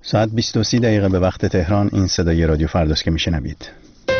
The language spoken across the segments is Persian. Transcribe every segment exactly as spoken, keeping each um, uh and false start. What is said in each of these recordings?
ساعت بیست و سه دقیقه به وقت تهران. این صدای رادیو فرداست که میشنوید.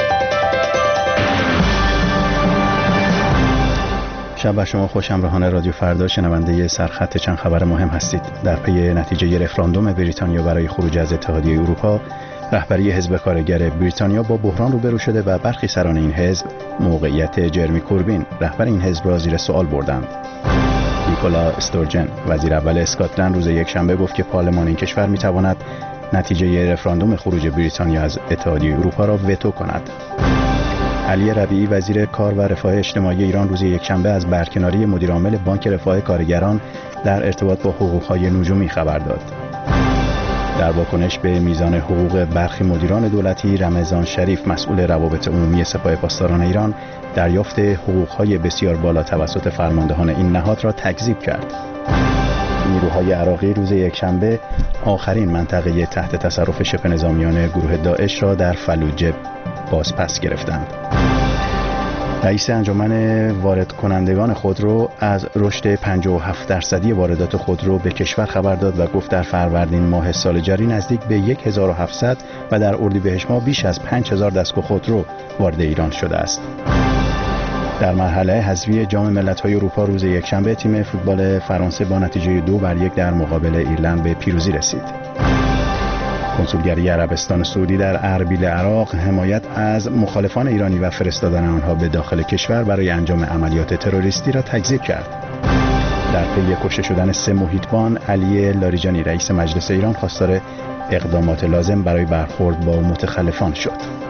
شب بر شما خوش. همراهان رادیو فردا، شنونده سرخط چند خبر مهم هستید. در پی نتیجه رفراندوم بریتانیا برای خروج از اتحادیه اروپا، رهبری حزب کارگر بریتانیا با بحران روبرو شده و برخی سران این حزب موقعیت جرمی کوربین، رهبر این حزب را زیر سوال بردند. نیکولا استورجن، وزیر اول اسکاتلند، روز یکشنبه گفت که پارلمان این کشور می‌تواند نتیجه رفراندوم خروج بریتانیا از اتحادیه اروپا را وتو کند. علی ربیعی، وزیر کار و رفاه اجتماعی ایران، روز یکشنبه از برکناری مدیر عامل بانک رفاه کارگران در ارتباط با حقوق‌های نجومی خبر داد. در واکنش به میزان حقوق برخی مدیران دولتی، رمضان شریف، مسئول روابط عمومی سپاه پاسداران ایران، دریافت حقوق‌های بسیار بالا توسط فرماندهان این نهاد را تکذیب کرد. نیروهای عراقی روز یکشنبه آخرین منطقه تحت تصرف شبه نظامیان گروه داعش را در فلوجه بازپس گرفتند. رئیس انجمن وارد کنندگان خودرو از رشد پنجاه و هفت درصدی واردات خودرو به کشور خبر داد و گفت در فروردین ماه سال جاری نزدیک به هزار و هفتصد و در اردیبهشت ماه بیش از پنج هزار دستگاه خودرو وارد ایران شده است. در مرحله حذفی جام ملت‌های اروپا روز یکشنبه تیم فوتبال فرانسه با نتیجه دو بر یک در مقابل ایرلند به پیروزی رسید. کنسولگری عربستان سعودی در اربیل، عراق، حمایت از مخالفان ایرانی و فرستادن آنها به داخل کشور برای انجام عملیات تروریستی را تکذیب کرد. در پی کشته شدن سه محیطبان، علی لاریجانی، رئیس مجلس ایران، خواستار اقدامات لازم برای برخورد با متخلفان شد.